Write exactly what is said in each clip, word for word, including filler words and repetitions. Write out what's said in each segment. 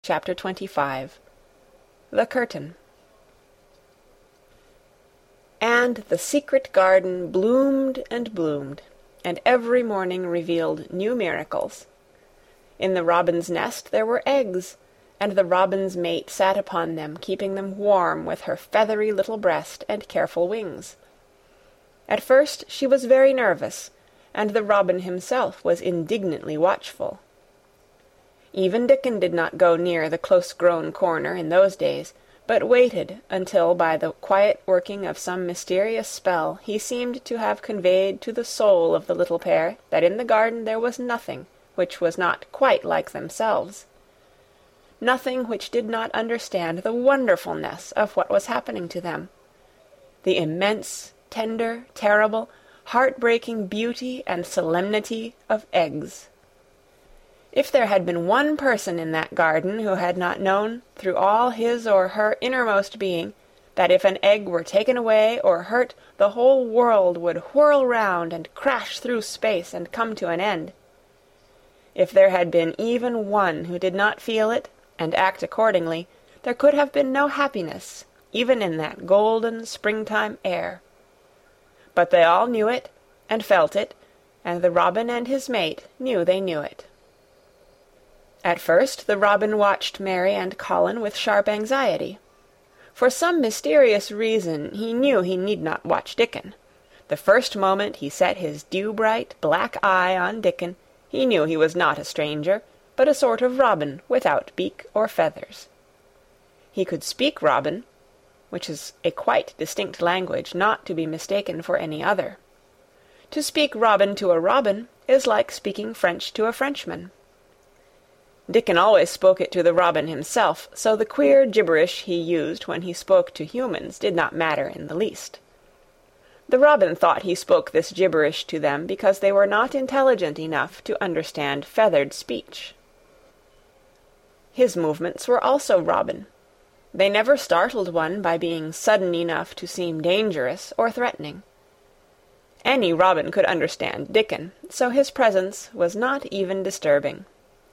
Chapter twenty-five. The Curtain. And the secret garden bloomed and bloomed, and every morning revealed new miracles. In the robin's nest there were eggs, and the robin's mate sat upon them, keeping them warm with her feathery little breast and careful wings. At first she was very nervous, and the robin himself was indignantly watchful. Even Dickon did not go near the close-grown corner in those days, but waited until by the quiet working of some mysterious spell he seemed to have conveyed to the soul of the little pair that in the garden there was nothing which was not quite like themselves, nothing which did not understand the wonderfulness of what was happening to them, the immense, tender, terrible, heart-breaking beauty and solemnity of eggs. If there had been one person in that garden who had not known, through all his or her innermost being, that if an egg were taken away or hurt, the whole world would whirl round and crash through space and come to an end, if there had been even one who did not feel it and act accordingly, there could have been no happiness, even in that golden springtime air. But they all knew it and felt it, and the robin and his mate knew they knew it. At first the robin watched Mary and Colin with sharp anxiety. For some mysterious reason he knew he need not watch Dickon. The first moment he set his dew-bright black eye on Dickon, he knew he was not a stranger, but a sort of robin without beak or feathers. He could speak robin, which is a quite distinct language not to be mistaken for any other. To speak robin to a robin is like speaking French to a Frenchman. Dickon always spoke it to the robin himself, so the queer gibberish he used when he spoke to humans did not matter in the least. The robin thought he spoke this gibberish to them because they were not intelligent enough to understand feathered speech. His movements were also robin. They never startled one by being sudden enough to seem dangerous or threatening. Any robin could understand Dickon, so his presence was not even disturbing.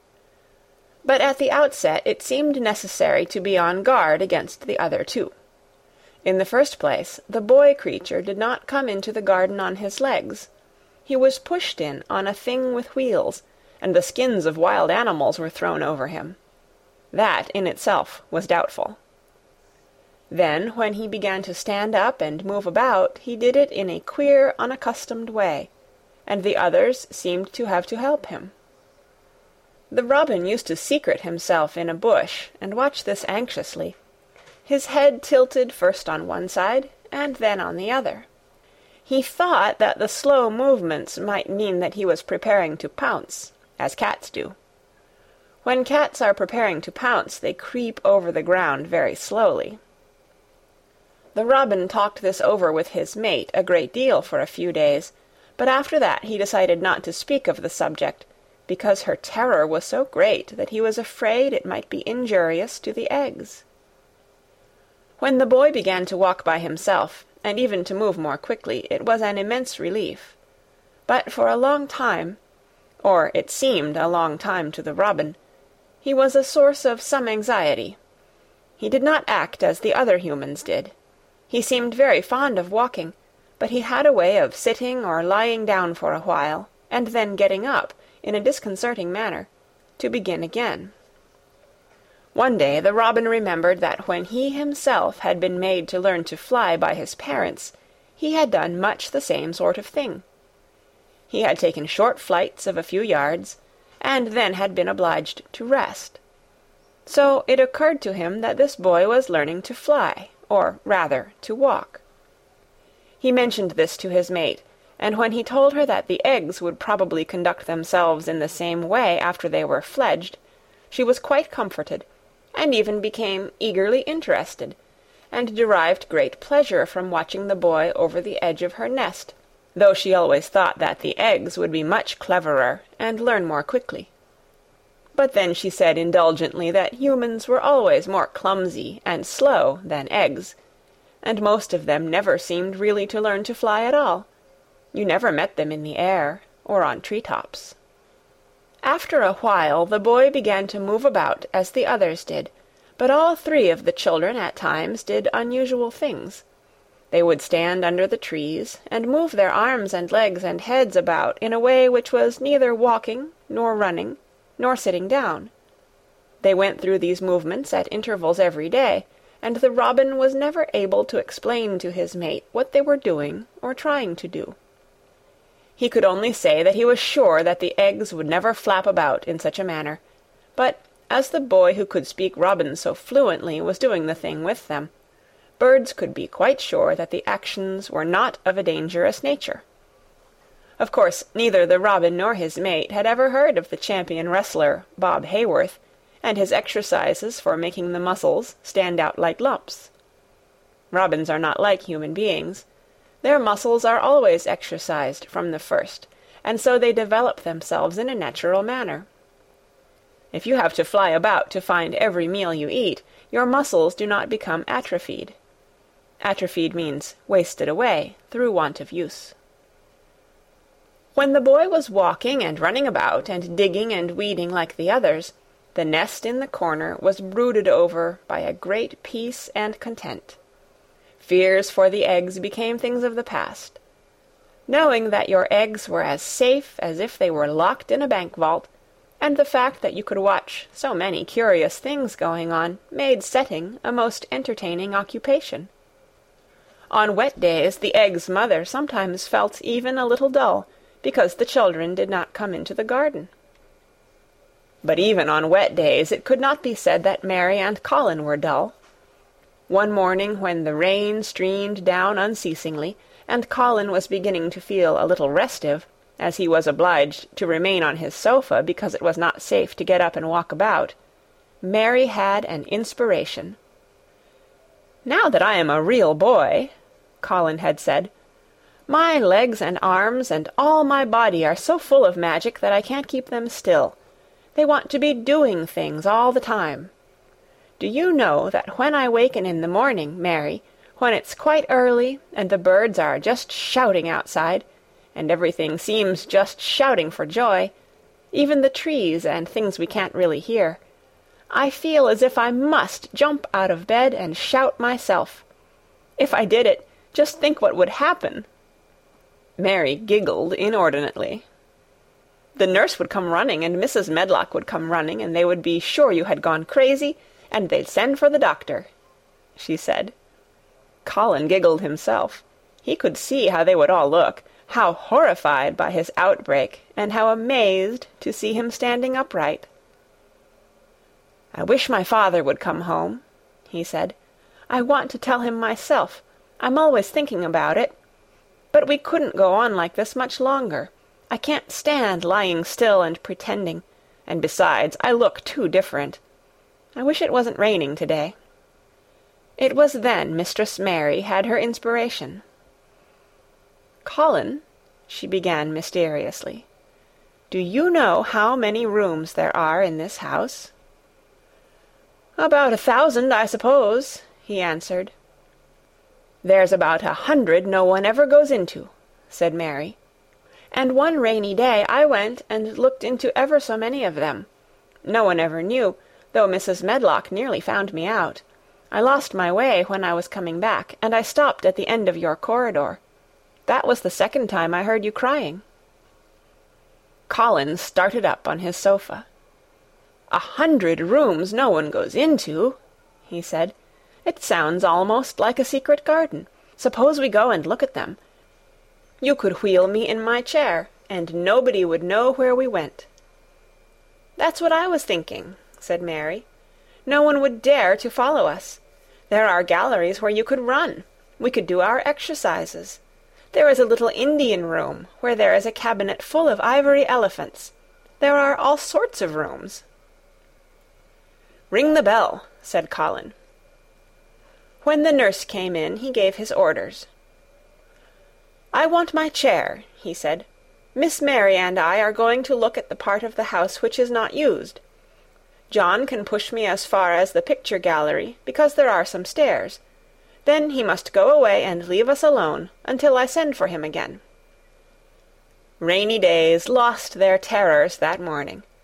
But at the outset it seemed necessary to be on guard against the other two. In the first place, the boy creature did not come into the garden on his legs. He was pushed in on a thing with wheels, and the skins of wild animals were thrown over him. That in itself was doubtful. Then, when he began to stand up and move about, he did it in a queer, unaccustomed way, and the others seemed to have to help him. The robin used to secret himself in a bush and watch this anxiously, his head tilted first on one side and then on the other. He thought that the slow movements might mean that he was preparing to pounce, as cats do. When cats are preparing to pounce, they creep over the ground very slowly. The robin talked this over with his mate a great deal for a few days, but after that he decided not to speak of the subject, because her terror was so great that he was afraid it might be injurious to the eggs. When the boy began to walk by himself, and even to move more quickly, it was an immense relief. But for a long time, or it seemed a long time to the robin, he was a source of some anxiety. He did not act as the other humans did. He seemed very fond of walking, but he had a way of sitting or lying down for a while, and then getting up, in a disconcerting manner, to begin again. One day the robin remembered that when he himself had been made to learn to fly by his parents, he had done much the same sort of thing. He had taken short flights of a few yards, and then had been obliged to rest. So it occurred to him that this boy was learning to fly, or rather to walk. He mentioned this to his mate, and when he told her that the eggs would probably conduct themselves in the same way after they were fledged, she was quite comforted, and even became eagerly interested, and derived great pleasure from watching the boy over the edge of her nest, though she always thought that the eggs would be much cleverer and learn more quickly. But then she said indulgently that humans were always more clumsy and slow than eggs, and most of them never seemed really to learn to fly at all. You never met them in the air, or on tree-tops. After a while the boy began to move about as the others did, but all three of the children at times did unusual things. They would stand under the trees, and move their arms and legs and heads about in a way which was neither walking, nor running, nor sitting down. They went through these movements at intervals every day, and the robin was never able to explain to his mate what they were doing or trying to do. He could only say that he was sure that the eggs would never flap about in such a manner, but as the boy who could speak robin so fluently was doing the thing with them, birds could be quite sure that the actions were not of a dangerous nature. Of course, neither the robin nor his mate had ever heard of the champion wrestler, Bob Hayworth, and his exercises for making the muscles stand out like lumps. Robins are not like human beings. Their muscles are always exercised from the first, and so they develop themselves in a natural manner. If you have to fly about to find every meal you eat, your muscles do not become atrophied. Atrophied means wasted away through want of use. When the boy was walking and running about and digging and weeding like the others, the nest in the corner was brooded over by a great peace and content. Fears for the eggs became things of the past. Knowing that your eggs were as safe as if they were locked in a bank vault, and the fact that you could watch so many curious things going on, made setting a most entertaining occupation. On wet days the egg's mother sometimes felt even a little dull, because the children did not come into the garden. But even on wet days it could not be said that Mary and Colin were dull. One morning when the rain streamed down unceasingly, and Colin was beginning to feel a little restive, as he was obliged to remain on his sofa because it was not safe to get up and walk about, Mary had an inspiration. "Now that I am a real boy," Colin had said, "my legs and arms and all my body are so full of magic that I can't keep them still. They want to be doing things all the time. Do you know that when I waken in the morning, Mary, when it's quite early and the birds are just shouting outside, and everything seems just shouting for joy, even the trees and things we can't really hear, I feel as if I must jump out of bed and shout myself. If I did it, just think what would happen." Mary giggled inordinately. "The nurse would come running, and Missus Medlock would come running, and they would be sure you had gone crazy, and they'd send for the doctor," she said. Colin giggled himself. He could see how they would all look, how horrified by his outbreak, and how amazed to see him standing upright. "I wish my father would come home," he said. "I want to tell him myself. I'm always thinking about it. But we couldn't go on like this much longer. I can't stand lying still and pretending, and besides, I look too different. I wish it wasn't raining today." It was then Mistress Mary had her inspiration. "Colin," she began mysteriously, "do you know how many rooms there are in this house?" "About a thousand, I suppose," he answered. "There's about a hundred no one ever goes into," said Mary. "And one rainy day I went and looked into ever so many of them. No one ever knew, though Missus Medlock nearly found me out. I lost my way when I was coming back, and I stopped at the end of your corridor. That was the second time I heard you crying." Colin started up on his sofa. "A hundred rooms no one goes into," he said. "It sounds almost like a secret garden. Suppose we go and look at them. You could wheel me in my chair, and nobody would know where we went." "That's what I was thinking," said Mary. "No one would dare to follow us. There are galleries where you could run. We could do our exercises. There is a little Indian room where there is a cabinet full of ivory elephants. There are all sorts of rooms." "Ring the bell," said Colin. When the nurse came in, he gave his orders. "I want my chair," he said. "Miss Mary and I are going to look at the part of the house which is not used. John can push me as far as the picture gallery, because there are some stairs. Then he must go away and leave us alone until I send for him again." Rainy days lost their terrors that morning.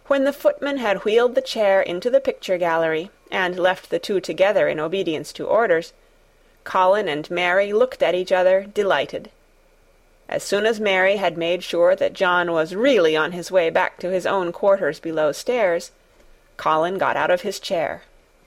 When the footman had wheeled the chair into the picture gallery, and left the two together in obedience to orders, Colin and Mary looked at each other, delighted. As soon as Mary had made sure that John was really on his way back to his own quarters below stairs, Colin got out of his chair.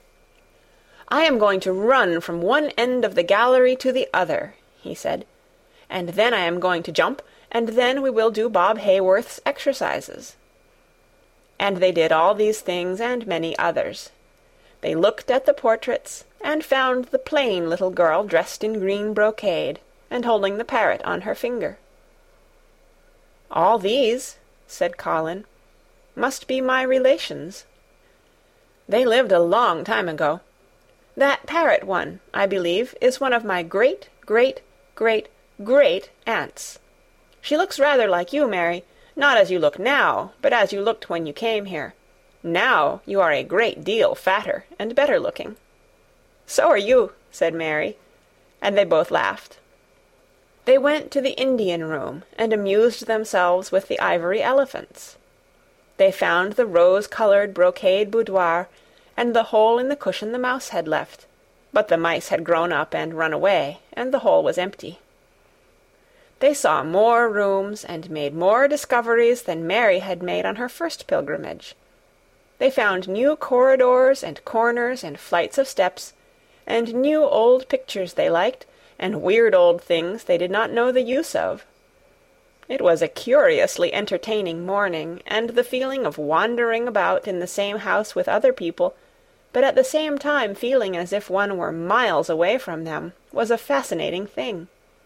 "I am going to run from one end of the gallery to the other," he said, "and then I am going to jump, and then we will do Bob Hayworth's exercises." And they did all these things and many others. They looked at the portraits, and found the plain little girl dressed in green brocade, and holding the parrot on her finger. "All these," said Colin, "must be my relations. They lived a long time ago. That parrot one, I believe, is one of my great, great, great, great aunts. She looks rather like you, Mary, not as you look now, but as you looked when you came here. Now you are a great deal fatter and better looking." "So are you," said Mary, and they both laughed. They went to the Indian room and amused themselves with the ivory elephants. They found the rose-coloured brocade boudoir and the hole in the cushion the mouse had left, but the mice had grown up and run away, and the hole was empty. They saw more rooms and made more discoveries than Mary had made on her first pilgrimage. They found new corridors and corners and flights of steps, and new old pictures they liked, and weird old things they did not know the use of. It was a curiously entertaining morning, and the feeling of wandering about in the same house with other people, but at the same time feeling as if one were miles away from them, was a fascinating thing.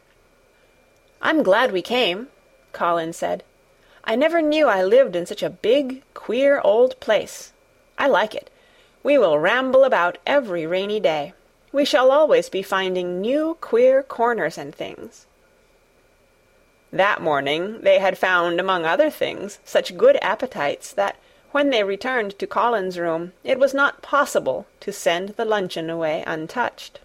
"I'm glad we came," Colin said. "I never knew I lived in such a big, queer old place. I like it. We will ramble about every rainy day. We shall always be finding new, queer corners and things." That morning they had found, among other things, such good appetites that, when they returned to Colin's room, it was not possible to send the luncheon away untouched.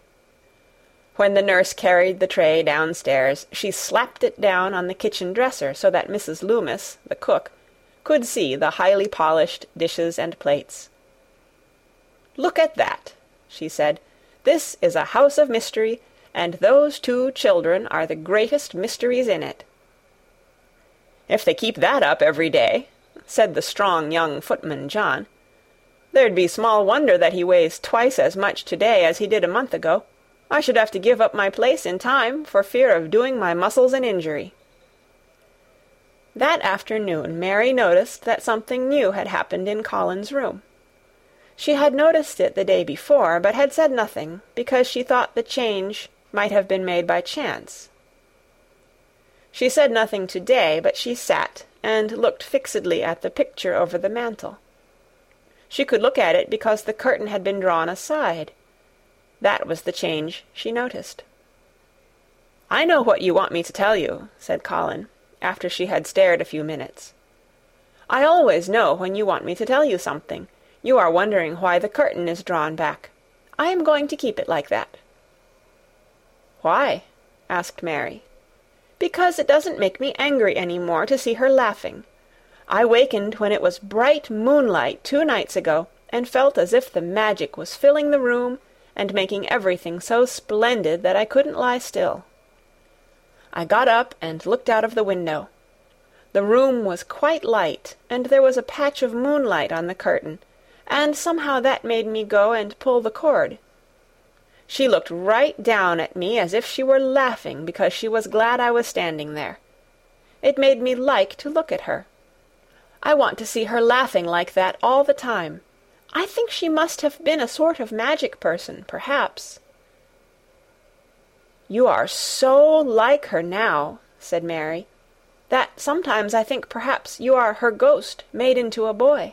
When the nurse carried the tray downstairs, she slapped it down on the kitchen dresser so that Missus Loomis, the cook, could see the highly polished dishes and plates. "Look at that," she said. "This is a house of mystery, and those two children are the greatest mysteries in it." "If they keep that up every day," said the strong young footman John, "there'd be small wonder that he weighs twice as much to-day as he did a month ago. I should have to give up my place in time for fear of doing my muscles an injury." That afternoon Mary noticed that something new had happened in Colin's room. She had noticed it the day before, but had said nothing, because she thought the change might have been made by chance. She said nothing to-day, but she sat and looked fixedly at the picture over the mantel. She could look at it because the curtain had been drawn aside. That was the change she noticed. "I know what you want me to tell you," said Colin, after she had stared a few minutes. "I always know when you want me to tell you something. You are wondering why the curtain is drawn back. I am going to keep it like that." "Why?" asked Mary. "Because it doesn't make me angry any more to see her laughing. I wakened when it was bright moonlight two nights ago, and felt as if the magic was filling the room and making everything so splendid that I couldn't lie still. I got up and looked out of the window. The room was quite light, and there was a patch of moonlight on the curtain, and somehow that made me go and pull the cord. She looked right down at me as if she were laughing because she was glad I was standing there. It made me like to look at her. I want to see her laughing like that all the time. I think she must have been a sort of magic person, perhaps." "You are so like her now," said Mary, "that sometimes I think perhaps you are her ghost made into a boy."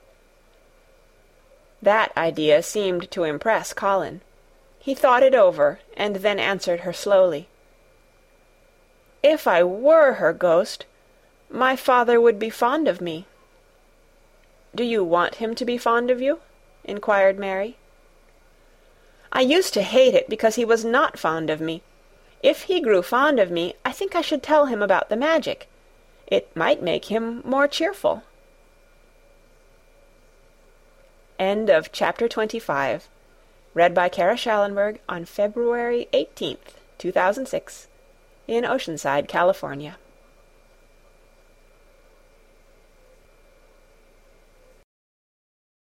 That idea seemed to impress Colin. He thought it over, and then answered her slowly. "If I were her ghost, my father would be fond of me." "Do you want him to be fond of you?" inquired Mary. "I used to hate it because he was not fond of me. If he grew fond of me, I think I should tell him about the magic. It might make him more cheerful." End of chapter twenty-five. Read by Kara Schallenberg on February eighteenth, two thousand six, in Oceanside, California.